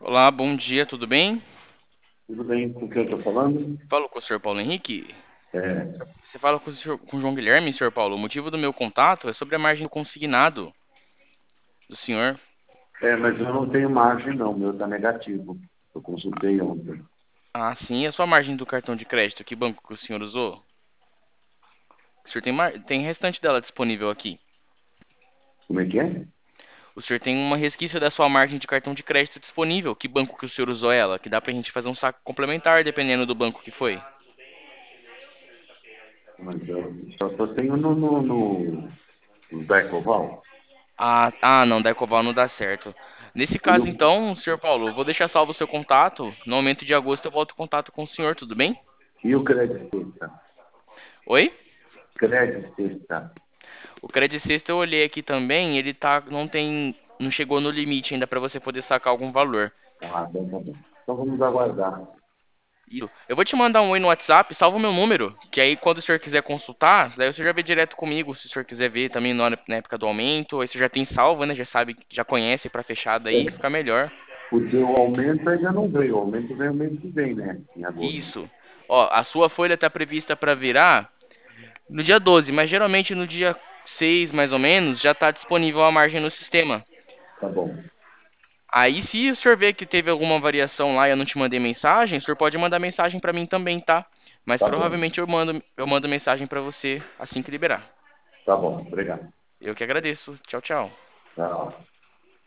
Olá, bom dia, tudo bem? Tudo bem com quem eu estou falando? Falo com o senhor Paulo Henrique. É, Você fala com o João Guilherme, senhor Paulo. O motivo do meu contato é sobre a margem do consignado do senhor. mas eu não tenho margem não, o meu está negativo. Eu consultei ontem. Ah, sim, a sua margem do cartão de crédito, que banco que o senhor usou? O senhor tem restante dela disponível aqui. Como é que é? O senhor tem uma resquício da sua margem de cartão de crédito disponível. Que banco que o senhor usou ela? Que dá pra gente fazer um saco complementar, dependendo do banco que foi. Mas eu só tenho no da Ecoval. Não, da Ecoval não dá certo. Nesse E, caso, então, senhor Paulo, eu vou deixar salvo o seu contato. No aumento de agosto eu volto em contato com o senhor, tudo bem? e o Crédito Sexta? Oi? Crédito Sexta. O Credit Sexta eu olhei aqui também, ele não chegou no limite ainda para você poder sacar algum valor. Ah, então tá bom. Então vamos aguardar. Isso. Eu vou te mandar um oi no WhatsApp, salva o meu número, que aí quando o senhor quiser consultar, daí o senhor já vê direto comigo, se o senhor quiser ver também na época do aumento, aí você já tem salvo, né? Já sabe, já conhece para fechar daí, É, fica melhor. porque o aumento ainda não veio. O aumento vem o mês que vem, né? Em agosto. Isso. Ó, a sua folha está prevista para virar no dia 12, mas geralmente no dia 6, mais ou menos, já está disponível a margem no sistema. Tá bom. Aí, se o senhor ver que teve alguma variação lá e eu não te mandei mensagem, o senhor pode mandar mensagem pra mim também, tá? Mas Tá bom. provavelmente eu mando mensagem pra você assim que liberar. Tá bom. Obrigado. Eu que agradeço. Tchau, tchau. Tchau.